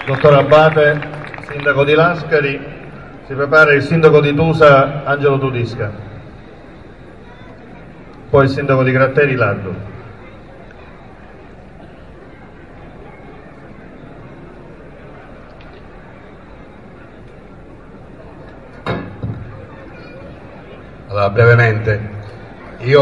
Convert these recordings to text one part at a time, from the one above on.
Dottor Abate, sindaco di Lascari, si prepara il sindaco di Tusa Angelo Tudisca, poi il sindaco di Gratteri Lardo. Allora, brevemente, io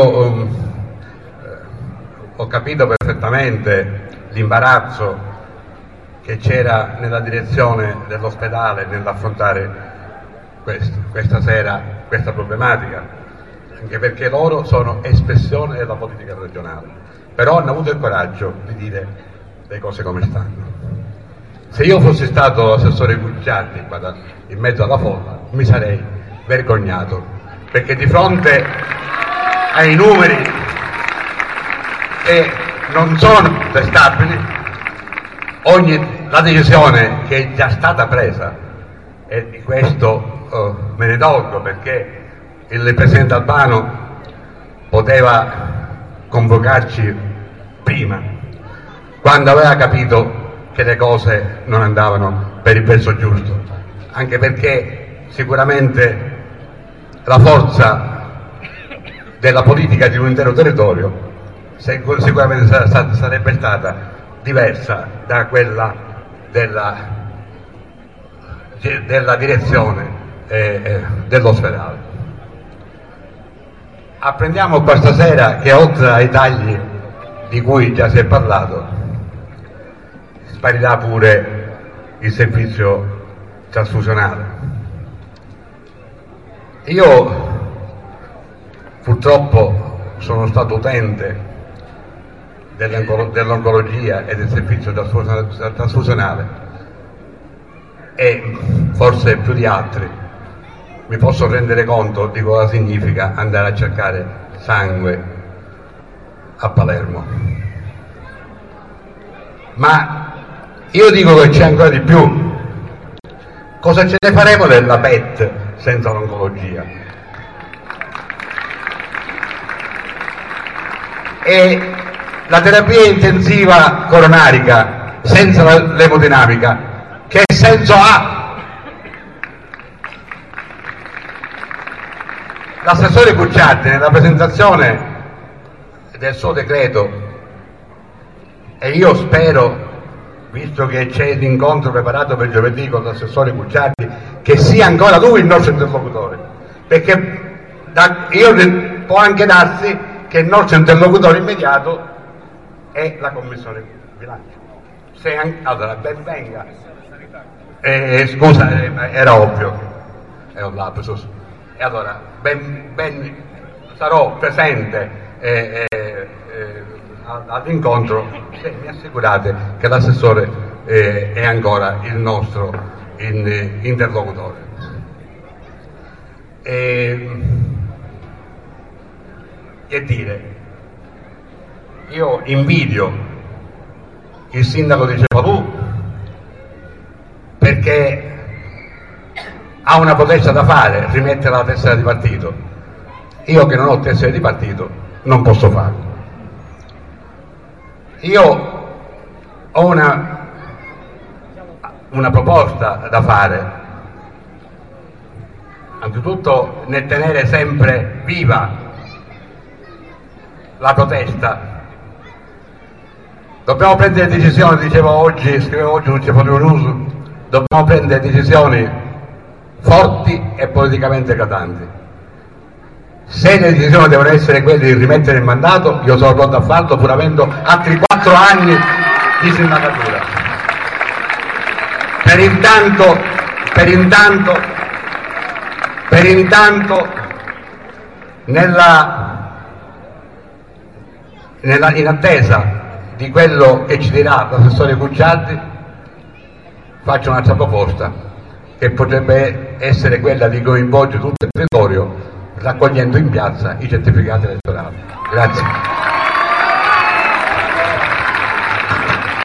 ho capito perfettamente l'imbarazzo che c'era nella direzione dell'ospedale nell'affrontare questa sera questa problematica, anche perché loro sono espressione della politica regionale, però hanno avuto il coraggio di dire le cose come stanno. Se io fossi stato l'assessore Gucciardi in mezzo alla folla mi sarei vergognato, perché di fronte ai numeri che non sono testabili, la decisione che è già stata presa, e di questo me ne dolgo, perché il Presidente Albano poteva convocarci prima, quando aveva capito che le cose non andavano per il verso giusto, anche perché sicuramente la forza della politica di un intero territorio sicuramente sarebbe stata diversa da quella della direzione dell'ospedale. Apprendiamo questa sera che oltre ai tagli di cui già si è parlato, sparirà pure il servizio trasfusionale. Io purtroppo sono stato utente dell'oncologia e del servizio trasfusionale, e forse più di altri mi posso rendere conto di cosa significa andare a cercare sangue a Palermo. Ma io dico che c'è ancora di più. Cosa ce ne faremo della PET senza l'oncologia? E la terapia intensiva coronarica senza l'emodinamica, che senso ha? L'assessore Gucciardi nella presentazione del suo decreto, e io spero, visto che c'è l'incontro preparato per giovedì con l'assessore Gucciardi, che sia ancora lui il nostro interlocutore, perché può anche darsi che il nostro interlocutore immediato è la Commissione Bilancio. Allora, ben venga. Scusa, era ovvio, è un lapsus. E allora, sarò presente all'incontro se mi assicurate che l'assessore è ancora il nostro interlocutore. Che dire? Io invidio il sindaco di Cefalù, perché ha una protesta da fare, rimettere la tessera di partito. Io che non ho tessera di partito non posso farlo. Io ho una proposta da fare, anzitutto nel tenere sempre viva la protesta. Dobbiamo prendere decisioni, scrivevo oggi su Cefalù News, dobbiamo prendere decisioni forti e politicamente eclatanti. Se le decisioni devono essere quelle di rimettere il mandato, io sono pronto a farlo, pur avendo altri 4 anni di sindacatura. Per intanto in attesa di quello che ci dirà l'assessore Gucciardi, faccio un'altra proposta, che potrebbe essere quella di coinvolgere tutto il territorio raccogliendo in piazza i certificati elettorali. Grazie.